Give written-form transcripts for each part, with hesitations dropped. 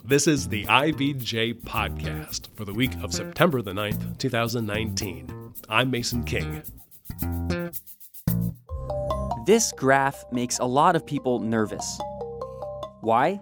This is the IBJ podcast for the week of September the 9th, 2019. I'm Mason King. This graph makes a lot of people nervous. Why?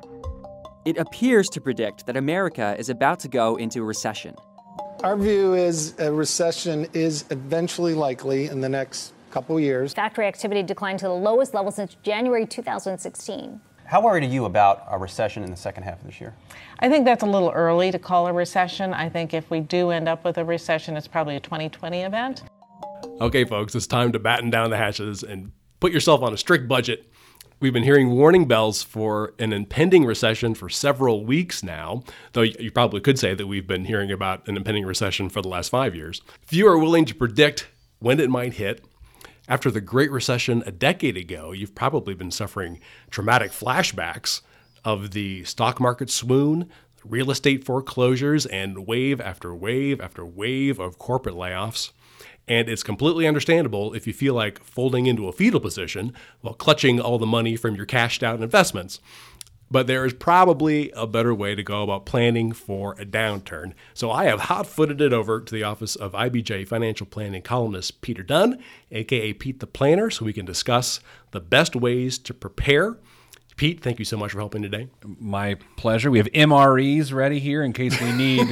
It appears to predict that America is about to go into a recession. Our view is a recession is eventually likely in the next couple of years. Factory activity declined to the lowest level since January 2016. How worried are you about a recession in the second half of this year? I think that's a little early to call a recession. I think if we do end up with a recession, it's probably a 2020 event. Okay, folks, it's time to batten down the hatches and put yourself on a strict budget. We've been hearing warning bells for an impending recession for several weeks now, though you probably could say that we've been hearing about an impending recession for the last 5 years. Few are willing to predict when it might hit. After the Great Recession a decade ago, you've probably been suffering traumatic flashbacks of the stock market swoon, real estate foreclosures, and wave after wave after wave of corporate layoffs. And it's completely understandable if you feel like folding into a fetal position while clutching all the money from your cashed out investments. But there is probably a better way to go about planning for a downturn. So I have hot-footed it over to the office of IBJ financial planning columnist Peter Dunn, aka Pete the Planner, so we can discuss the best ways to prepare. Pete, thank you so much for helping today. My pleasure. We have MREs ready here in case we need.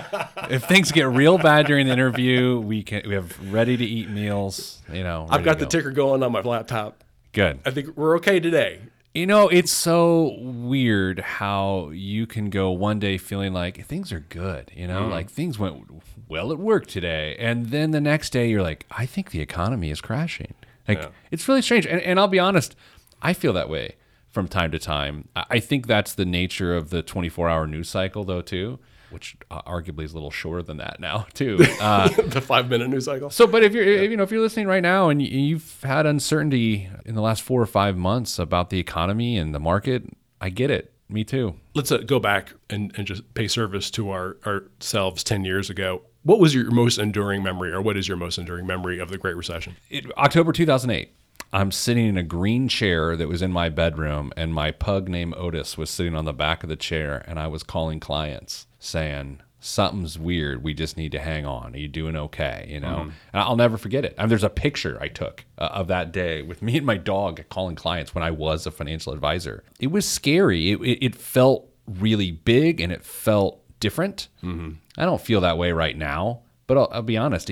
If things get real bad during the interview, we have ready-to-eat meals. I've got the ticker going on my laptop. Good. I think we're okay today. It's so weird how you can go one day feeling like things are good, like things went well at work today. And then the next day you're like, I think the economy is crashing. It's really strange. And I'll be honest, I feel that way from time to time. I think that's the nature of the 24-hour news cycle, though, too, which arguably is a little shorter than that now, too. The 5-minute news cycle. So, but if you're listening right now and you've had uncertainty in the last 4 or 5 months about the economy and the market, I get it. Me too. Let's go back and just pay service to ourselves 10 years ago. What was your most enduring memory, or what is your most enduring memory of the Great Recession? October 2008. I'm sitting in a green chair that was in my bedroom, and my pug named Otis was sitting on the back of the chair, and I was calling clients saying, something's weird. We just need to hang on. Are you doing okay? And I'll never forget it. There's a picture I took of that day with me and my dog calling clients when I was a financial advisor. It was scary. It felt really big, and it felt different. Mm-hmm. I don't feel that way right now, but I'll be honest, a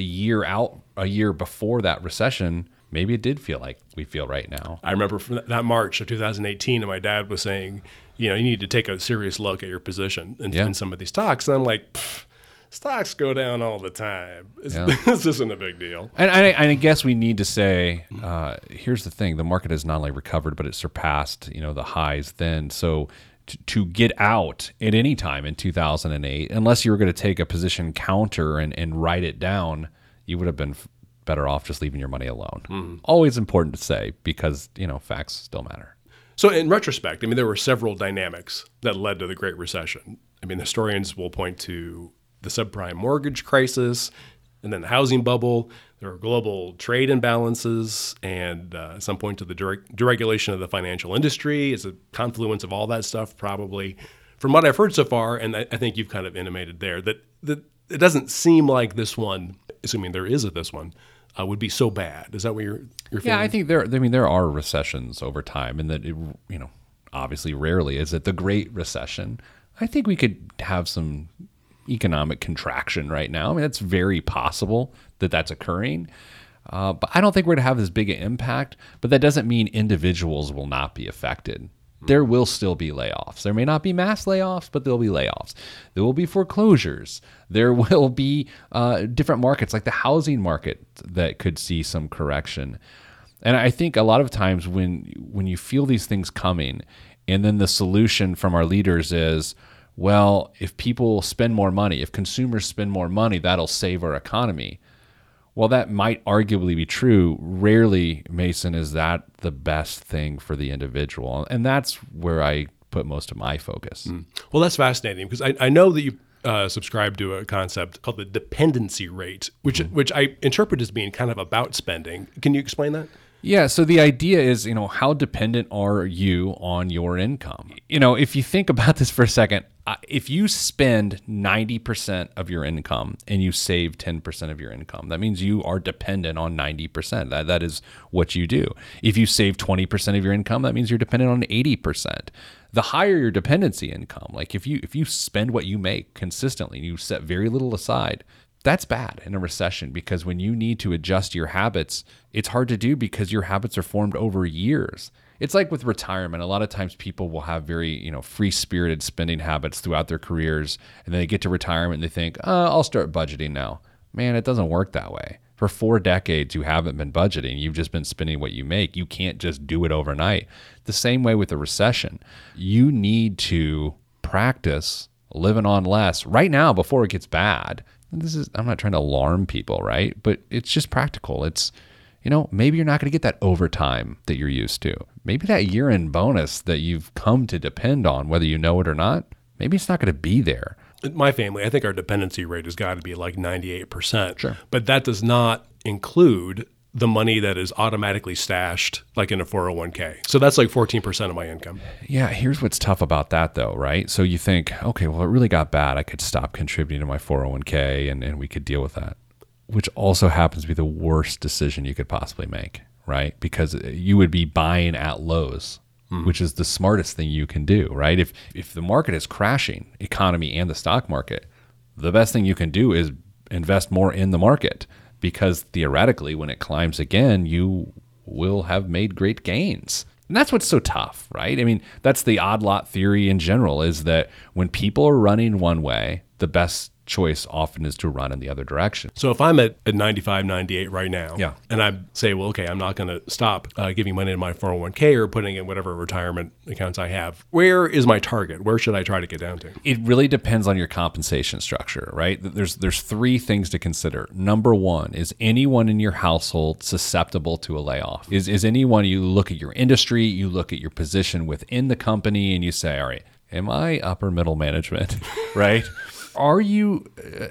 year before that recession, maybe it did feel like we feel right now. I remember from that March of 2018, and my dad was saying, you need to take a serious look at your position in some of these stocks. And I'm like, stocks go down all the time. This isn't a big deal. And I guess we need to say, here's the thing. The market has not only recovered, but it surpassed, the highs then. So to get out at any time in 2008, unless you were going to take a position counter and write it down, you would have been better off just leaving your money alone. Mm-hmm. Always important to say because, facts still matter. So in retrospect, there were several dynamics that led to the Great Recession. Historians will point to the subprime mortgage crisis and then the housing bubble. There were global trade imbalances and at some point to the deregulation of the financial industry. It's a confluence of all that stuff probably. From what I've heard so far, and I think you've kind of intimated there, that it doesn't seem like this one, assuming there is this one, would be so bad. Is that what you're feeling? Yeah, I think there are recessions over time, and that obviously rarely is it the Great Recession. I think we could have some economic contraction right now. It's very possible that that's occurring, but I don't think we're going to have this big an impact. But that doesn't mean individuals will not be affected. There will still be layoffs. There may not be mass layoffs, but there'll be layoffs. There will be foreclosures. There will be different markets like the housing market that could see some correction. And I think a lot of times when you feel these things coming and then the solution from our leaders is, well, if people spend more money, if consumers spend more money, that'll save our economy. Well, that might arguably be true. Rarely, Mason, is that the best thing for the individual. And that's where I put most of my focus. Well, that's fascinating because I know that you subscribe to a concept called the dependency rate, which I interpret as being kind of about spending. Can you explain that? Yeah, so the idea is, how dependent are you on your income? If you think about this for a second, if you spend 90% of your income and you save 10% of your income, that means you are dependent on 90%. That is what you do. If you save 20% of your income, that means you're dependent on 80%. The higher your dependency income, like if you spend what you make consistently and you set very little aside, that's bad in a recession, because when you need to adjust your habits, it's hard to do because your habits are formed over years. It's like with retirement. A lot of times people will have very, free-spirited spending habits throughout their careers, and then they get to retirement and they think, I'll start budgeting now. Man, it doesn't work that way. For 4 decades, you haven't been budgeting. You've just been spending what you make. You can't just do it overnight. The same way with a recession. You need to practice living on less right now before it gets bad. I'm not trying to alarm people, right? But it's just practical. It's, maybe you're not going to get that overtime that you're used to. Maybe that year-end bonus that you've come to depend on, whether you know it or not, maybe it's not going to be there. My family, I think our dependency rate has got to be like 98%. Sure. But that does not include the money that is automatically stashed like in a 401k. So that's like 14% of my income. Yeah, here's what's tough about that though, right? So you think, okay, well, it really got bad. I could stop contributing to my 401k and we could deal with that, which also happens to be the worst decision you could possibly make, right? Because you would be buying at lows, which is the smartest thing you can do, right? If the market is crashing, economy and the stock market, the best thing you can do is invest more in the market, because theoretically, when it climbs again, you will have made great gains. And that's what's so tough, right? I mean, that's the odd lot theory in general, is that when people are running one way, the best choice often is to run in the other direction. So if I'm at 95, 98 right now, Yeah. and I say, well, okay, I'm not going to stop giving money to my 401k or putting in whatever retirement accounts I have, where is my target? Where should I try to get down to? It really depends on your compensation structure, right? There's 3 things to consider. Number 1, is anyone in your household susceptible to a layoff? Is anyone, you look at your industry, you look at your position within the company, and you say, all right, am I upper middle management, right? Are you,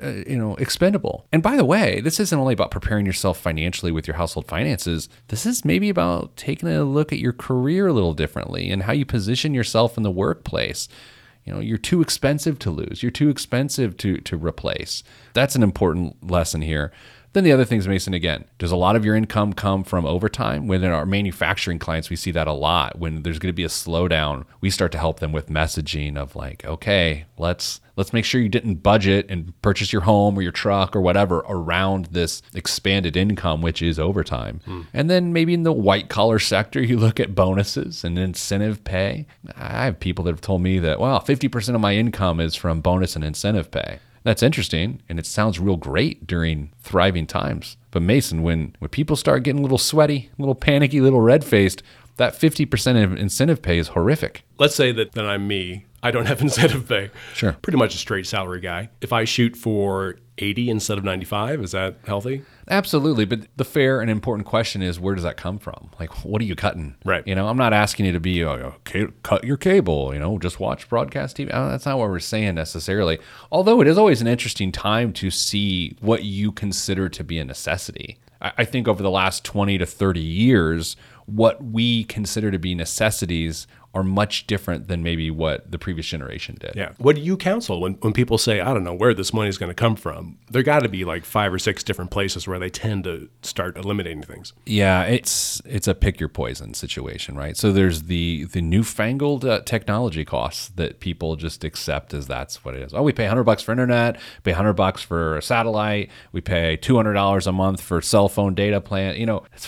expendable? And by the way, this isn't only about preparing yourself financially with your household finances. This is maybe about taking a look at your career a little differently and how you position yourself in the workplace. You're too expensive to lose. You're too expensive to replace. That's an important lesson here. Then the other things, Mason, again, does a lot of your income come from overtime? Within our manufacturing clients, we see that a lot. When there's going to be a slowdown, we start to help them with messaging of like, okay, let's make sure you didn't budget and purchase your home or your truck or whatever around this expanded income, which is overtime. And then maybe in the white collar sector, you look at bonuses and incentive pay. I have people that have told me that, well, 50% of my income is from bonus and incentive pay. That's interesting, and it sounds real great during thriving times. But Mason, when people start getting a little sweaty, a little panicky, a little red-faced, that 50% of incentive pay is horrific. Let's say that I'm me. I don't have incentive pay. Sure. Pretty much a straight salary guy. If I shoot for 80 instead of 95, is that healthy? Absolutely. But the fair and important question is, where does that come from? Like, what are you cutting? Right. I'm not asking you to be, cut your cable, just watch broadcast TV. That's not what we're saying necessarily. Although it is always an interesting time to see what you consider to be a necessity. I think over the last 20 to 30 years, what we consider to be necessities are much different than maybe what the previous generation did. Yeah. What do you counsel when people say, I don't know where this money is going to come from? There got to be like 5 or 6 different places where they tend to start eliminating things. Yeah, it's a pick your poison situation, right? So there's the newfangled technology costs that people just accept as that's what it is. Oh, we pay $100 for internet, pay $100 for a satellite, we pay $200 a month for cell phone data plan. It's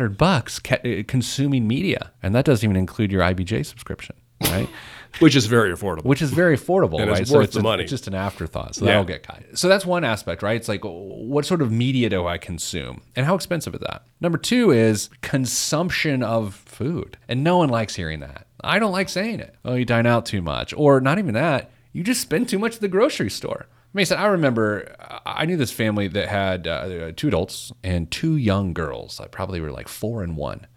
$400 consuming media, and that doesn't even include your IBJ subscription, right? Which is very affordable. And right? It's worth the money. It's just an afterthought, so that'll get cut. So that's one aspect, right? It's like, what sort of media do I consume, and how expensive is that? Number 2 is consumption of food, and no one likes hearing that. I don't like saying it. Oh, you dine out too much, or not even that. You just spend too much at the grocery store. Mason, I remember I knew this family that had 2 adults and 2 young girls. I probably were like 4 and 1.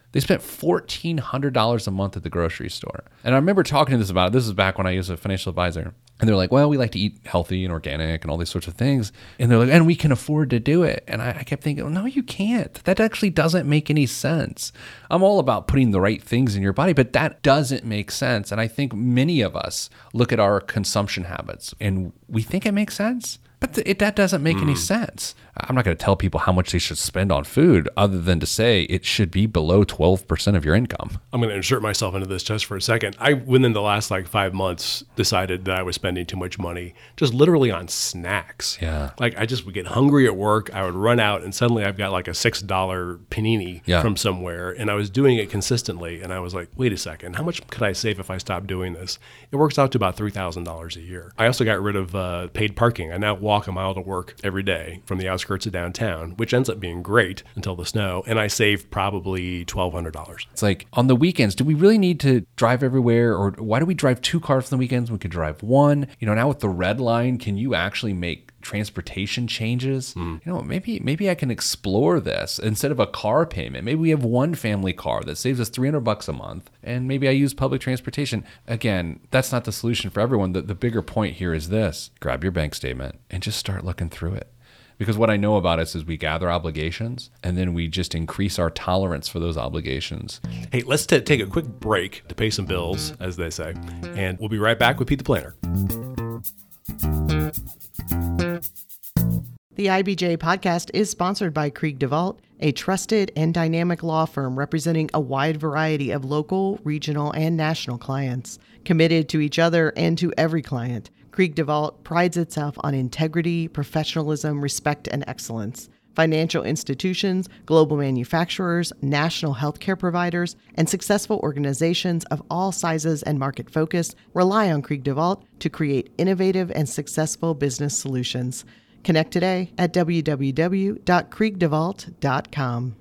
They spent $1,400 a month at the grocery store. And I remember talking to this about it. This is back when I was a financial advisor. And they're like, well, we like to eat healthy and organic and all these sorts of things. And they're like, and we can afford to do it. And I kept thinking, no, you can't. That actually doesn't make any sense. I'm all about putting the right things in your body, but that doesn't make sense. And I think many of us look at our consumption habits and we think it makes sense. But that doesn't make any sense. I'm not going to tell people how much they should spend on food other than to say it should be below 12% of your income. I'm going to insert myself into this just for a second. I, within the last 5 months, decided that I was spending too much money just literally on snacks. Yeah. I just would get hungry at work. I would run out and suddenly I've got a $6 panini from somewhere. And I was doing it consistently. And I was like, wait a second, how much could I save if I stopped doing this? It works out to about $3,000 a year. I also got rid of paid parking. I now walk a mile to work every day from the outskirts of downtown, which ends up being great until the snow. And I save probably $1,200. It's like on the weekends, do we really need to drive everywhere? Or why do we drive 2 cars on the weekends? We could drive 1. Now with the red line, can you actually make transportation changes? Maybe I can explore this instead of a car payment. Maybe we have one family car that saves us $300 a month, and maybe I use public transportation. Again, that's not the solution for everyone. The bigger point here is this: grab your bank statement and just start looking through it. Because what I know about us is we gather obligations and then we just increase our tolerance for those obligations. Hey, let's take a quick break to pay some bills, as they say, and we'll be right back with Pete the Planner. The IBJ podcast is sponsored by Krieg DeVault, a trusted and dynamic law firm representing a wide variety of local, regional, and national clients. Committed to each other and to every client, Krieg DeVault prides itself on integrity, professionalism, respect, and excellence. Financial institutions, global manufacturers, national healthcare providers, and successful organizations of all sizes and market focus rely on Krieg DeVault to create innovative and successful business solutions. Connect today at www.kriegdevault.com.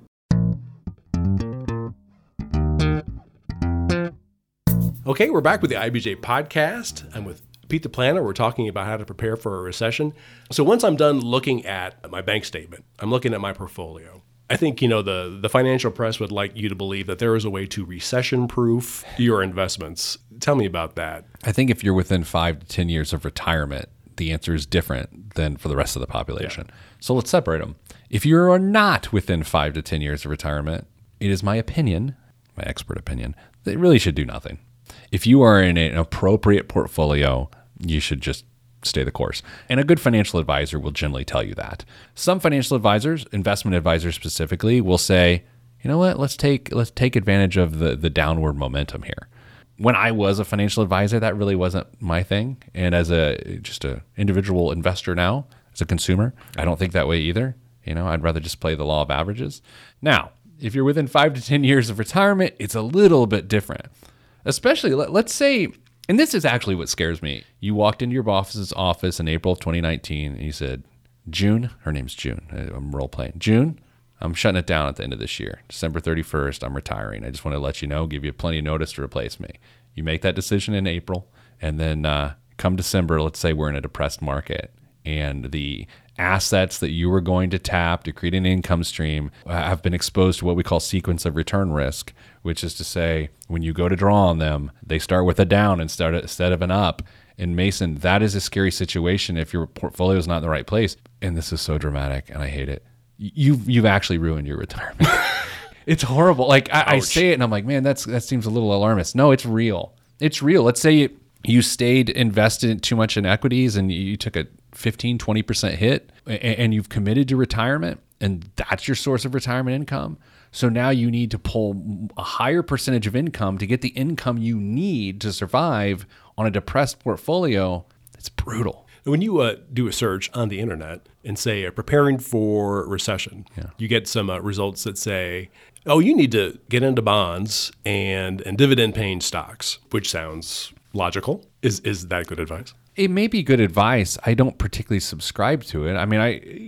Okay, we're back with the IBJ podcast. I'm with Pete the Planner. We're talking about how to prepare for a recession. So once I'm done looking at my bank statement, I'm looking at my portfolio. I think, the financial press would like you to believe that there is a way to recession-proof your investments. Tell me about that. I think if you're within 5 to 10 years of retirement, the answer is different than for the rest of the population. Yeah. So let's separate them. If you are not within 5 to 10 years of retirement, it is my opinion, my expert opinion, that you really should do nothing. If you are in an appropriate portfolio, you should just stay the course. And a good financial advisor will generally tell you that. Some financial advisors, investment advisors specifically, will say, you know what, let's take advantage of the downward momentum here. When I was a financial advisor, that really wasn't my thing. And as just a individual investor now, as a consumer, I don't think that way either. I'd rather just play the law of averages. Now, if you're within 5 to 10 years of retirement, it's a little bit different. Especially, let's say, and this is actually what scares me. You walked into your boss's office in April of 2019 and you said, June, her name's June, I'm role playing. June, I'm shutting it down at the end of this year. December 31st, I'm retiring. I just want to let you know, give you plenty of notice to replace me. You make that decision in April, and then come December, let's say we're in a depressed market, and the assets that you were going to tap to create an income stream have been exposed to what we call sequence of return risk, which is to say, when you go to draw on them, they start with a down instead of an up. And Mason, that is a scary situation if your portfolio is not in the right place. And this is so dramatic, and I hate it. You've actually ruined your retirement. It's horrible. I say it and I'm like, man, that seems a little alarmist. No, it's real. It's real. Let's say you stayed invested too much in equities and you took a 15, 20% hit and you've committed to retirement and that's your source of retirement income. So now you need to pull a higher percentage of income to get the income you need to survive on a depressed portfolio. It's brutal. When you do a search on the internet and say preparing for recession, you get some results that say, oh, you need to get into bonds and dividend-paying stocks, which sounds logical. Is that good advice? It may be good advice. I don't particularly subscribe to it. I mean,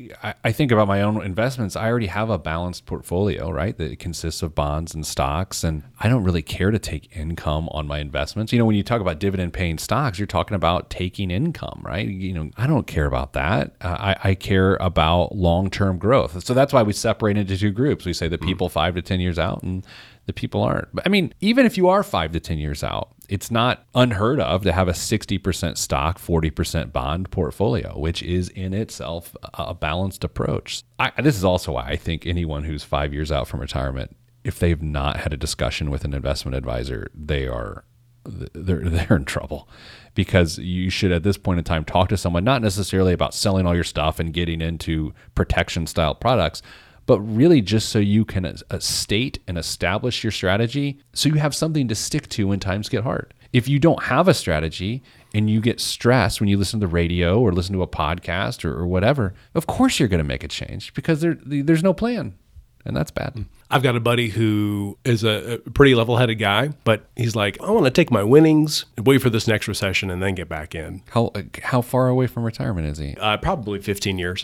I think about my own investments. I already have a balanced portfolio, right? That consists of bonds and stocks, and I don't really care to take income on my investments. When you talk about dividend-paying stocks, you're talking about taking income, right? I don't care about that. I care about long-term growth. So that's why we separate into two groups. We say the people 5 to 10 years out and that people aren't. But I mean, even if you are 5 to 10 years out, it's not unheard of to have a 60% stock, 40% bond portfolio, which is in itself a balanced approach. This is also why I think anyone who's 5 years out from retirement, if they've not had a discussion with an investment advisor, they're in trouble, because you should at this point in time talk to someone, not necessarily about selling all your stuff and getting into protection style products, but really just so you can state and establish your strategy so you have something to stick to when times get hard. If you don't have a strategy and you get stressed when you listen to the radio or listen to a podcast or whatever, of course you're going to make a change because there's no plan. And that's bad. I've got a buddy who is a pretty level-headed guy, but he's like, I want to take my winnings and wait for this next recession and then get back in. How far away from retirement is he? Probably 15 years.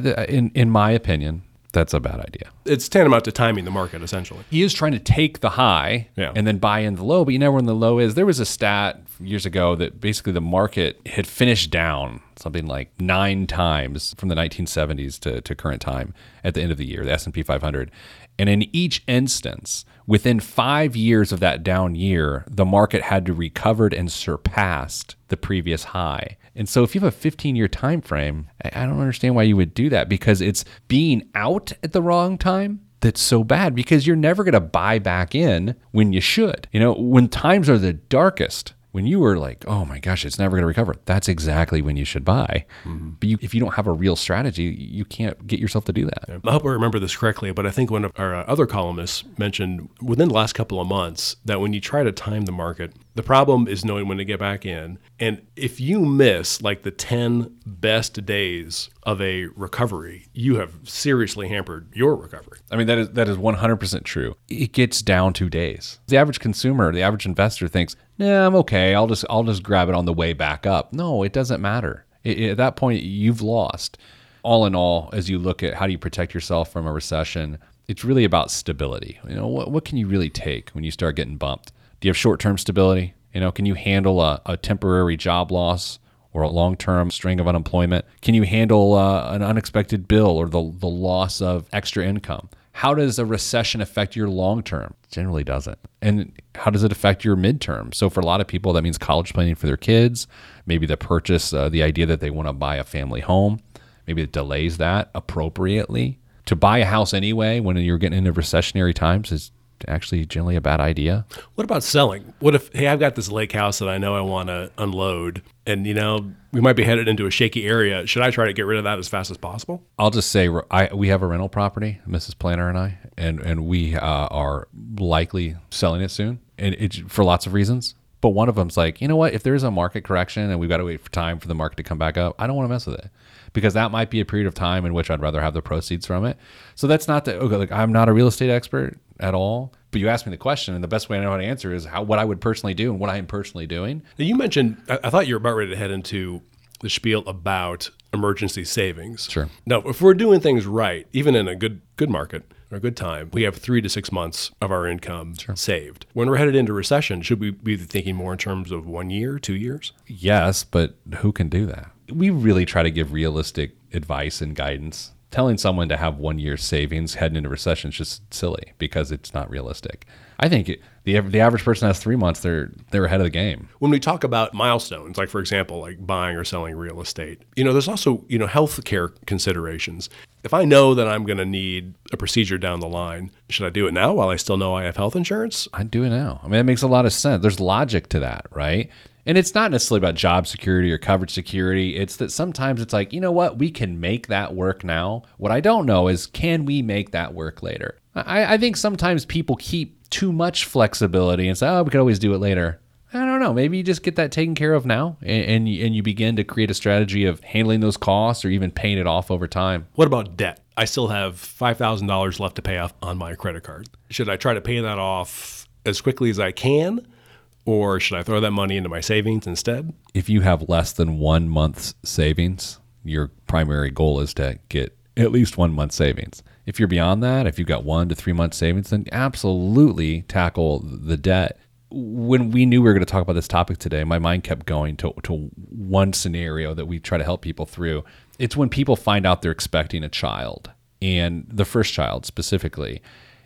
In my opinion, that's a bad idea. It's tantamount to timing the market, essentially. He is trying to take the high and then buy in the low, but you know when the low is. There was a stat years ago that basically the market had finished down something like 9 times from the 1970s to current time at the end of the year, the S&P 500. And in each instance, within 5 years of that down year, the market had to recovered and surpassed the previous high. And so if you have a 15-year time frame, I don't understand why you would do that, because it's being out at the wrong time that's so bad, because you're never going to buy back in when you should. You know, when times are the darkest, when you were like, oh my gosh, it's never going to recover, that's exactly when you should buy. Mm-hmm. But if you don't have a real strategy, you can't get yourself to do that. I hope I remember this correctly, but I think one of our other columnists mentioned within the last couple of months that when you try to time the market, the problem is knowing when to get back in. And if you miss like the 10 best days of a recovery, you have seriously hampered your recovery. I mean, that is 100% true. It gets down to days. The average consumer, the average investor thinks, nah, I'm okay. I'll just grab it on the way back up. No, it doesn't matter. At that point, you've lost. All in all, as you look at how do you protect yourself from a recession, it's really about stability. You know, what can you really take when you start getting bumped? Do you have short-term stability? You know, can you handle a temporary job loss or a long-term string of unemployment? Can you handle an unexpected bill or the loss of extra income? How does a recession affect your long-term? Generally doesn't. And how does it affect your midterm? So for a lot of people, that means college planning for their kids, maybe the purchase, the idea that they want to buy a family home. Maybe it delays that appropriately. To buy a house anyway when you're getting into recessionary times is actually generally a bad idea. What about selling? What if, hey, I've got this lake house that I know I want to unload, and you know we might be headed into a shaky area. Should I try to get rid of that as fast as possible? I'll just say we have a rental property, Mrs. Planner and I, and we are likely selling it soon, and it's for lots of reasons. But one of them's like, you know what? If there's a market correction and we've got to wait for time for the market to come back up, I don't want to mess with it, because that might be a period of time in which I'd rather have the proceeds from it. So that's not I'm not a real estate expert at all, but you asked me the question, and the best way I know how to answer is what I would personally do and what I am personally doing. Now, you mentioned, I thought you were about ready to head into the spiel about emergency savings. Sure. Now, if we're doing things right, even in a good market or a good time, we have 3 to 6 months of our income saved. When we're headed into recession, should we be thinking more in terms of 1 year, 2 years? Yes, but who can do that? We really try to give realistic advice and guidance. Telling someone to have 1 year savings heading into recession is just silly because it's not realistic. I think the average person has 3 months. They're ahead of the game. When we talk about milestones, like for example, like buying or selling real estate, there's also healthcare considerations. If I know that I'm going to need a procedure down the line, should I do it now while I still know I have health insurance? I'd do it now. I mean, it makes a lot of sense. There's logic to that, right? And it's not necessarily about job security or coverage security. It's that sometimes it's like, you know what? We can make that work now. What I don't know is, can we make that work later? I think sometimes people keep too much flexibility and say, oh, we could always do it later. I don't know. Maybe you just get that taken care of now and you begin to create a strategy of handling those costs or even paying it off over time. What about debt? I still have $5,000 left to pay off on my credit card. Should I try to pay that off as quickly as I can? Or should I throw that money into my savings instead? If you have less than 1 month's savings, your primary goal is to get at least 1 month's savings. If you're beyond that, if you've got 1 to 3 months savings, then absolutely tackle the debt. When we knew we were going to talk about this topic today, my mind kept going to one scenario that we try to help people through. It's when people find out they're expecting a child, and the first child specifically.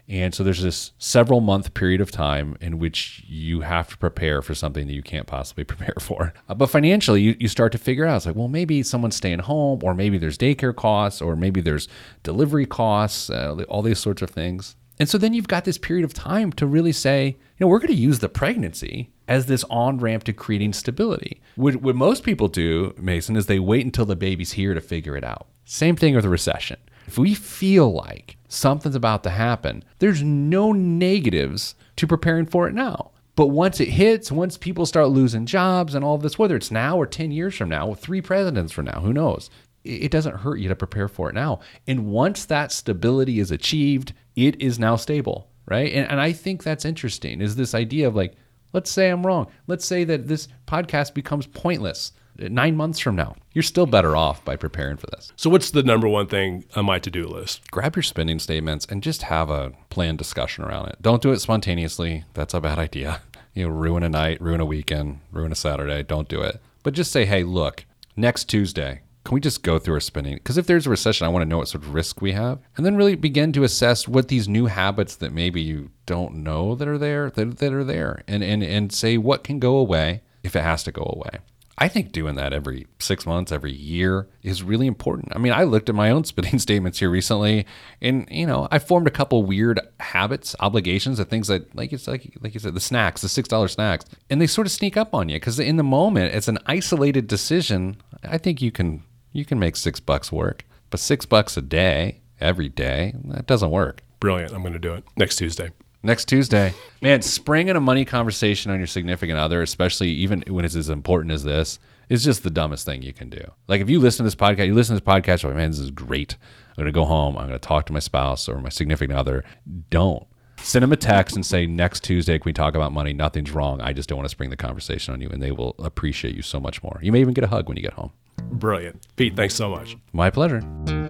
And so there's this several month period of time in which you have to prepare for something that you can't possibly prepare for. But financially, you start to figure out, it's like, well, maybe someone's staying home, or maybe there's daycare costs, or maybe there's delivery costs, all these sorts of things. And so then you've got this period of time to really say, we're going to use the pregnancy as this on-ramp to creating stability. What most people do, Mason, is they wait until the baby's here to figure it out. Same thing with a recession. If we feel like something's about to happen, there's no negatives to preparing for it now. But once it hits, once people start losing jobs and all of this, whether it's now or 10 years from now, or 3 presidents from now, who knows? It doesn't hurt you to prepare for it now. And once that stability is achieved, it is now stable, right? And I think that's interesting, is this idea of like, let's say I'm wrong. Let's say that this podcast becomes pointless 9 months from now. You're still better off by preparing for this. So what's the number one thing on my to-do list? Grab your spending statements and just have a planned discussion around it. Don't do it spontaneously. That's a bad idea. Ruin a night, ruin a weekend, ruin a Saturday. Don't do it. But just say, hey, look, next Tuesday, can we just go through our spending? Because if there's a recession, I want to know what sort of risk we have. And then really begin to assess what these new habits that maybe you don't know that are there, that are there. And say what can go away if it has to go away. I think doing that every 6 months, every year is really important. I mean, I looked at my own spending statements here recently, and I formed a couple weird habits, obligations, of things that, like you said, the snacks, the $6 snacks, and they sort of sneak up on you because in the moment, it's an isolated decision. I think you can make $6 work, but $6 a day, every day, that doesn't work. Brilliant. I'm going to do it next Tuesday. Next Tuesday. Man, springing a money conversation on your significant other, especially even when it's as important as this, is just the dumbest thing you can do. Like if you listen to this podcast, you're like, man, this is great. I'm going to go home. I'm going to talk to my spouse or my significant other. Don't. Send them a text and say, next Tuesday, can we talk about money? Nothing's wrong. I just don't want to spring the conversation on you, and they will appreciate you so much more. You may even get a hug when you get home. Brilliant. Pete, thanks so much. My pleasure.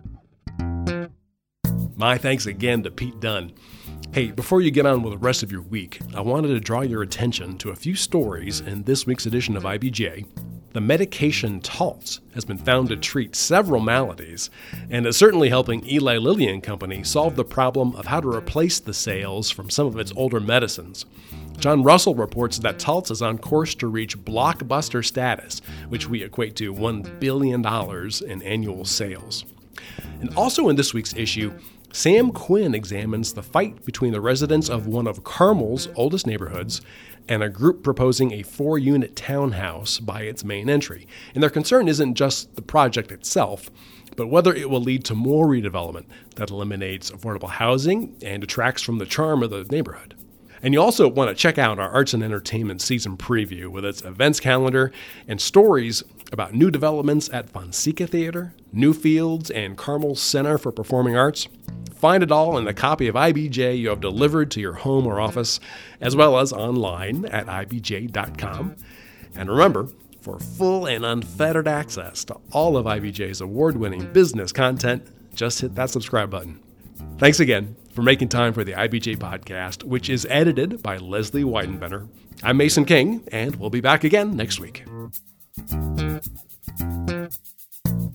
My thanks again to Pete Dunn. Hey, before you get on with the rest of your week, I wanted to draw your attention to a few stories in this week's edition of IBJ. The medication Taltz has been found to treat several maladies and is certainly helping Eli Lilly and Company solve the problem of how to replace the sales from some of its older medicines. John Russell reports that Taltz is on course to reach blockbuster status, which we equate to $1 billion in annual sales. And also in this week's issue, Sam Quinn examines the fight between the residents of one of Carmel's oldest neighborhoods and a group proposing a 4-unit townhouse by its main entry. And their concern isn't just the project itself, but whether it will lead to more redevelopment that eliminates affordable housing and detracts from the charm of the neighborhood. And you also want to check out our Arts and Entertainment season preview with its events calendar and stories about new developments at Fonseca Theater, Newfields, and Carmel Center for Performing Arts. Find it all in a copy of IBJ you have delivered to your home or office, as well as online at IBJ.com. And remember, for full and unfettered access to all of IBJ's award-winning business content, just hit that subscribe button. Thanks again for making time for the IBJ podcast, which is edited by Leslie Weidenbender. I'm Mason King, and we'll be back again next week.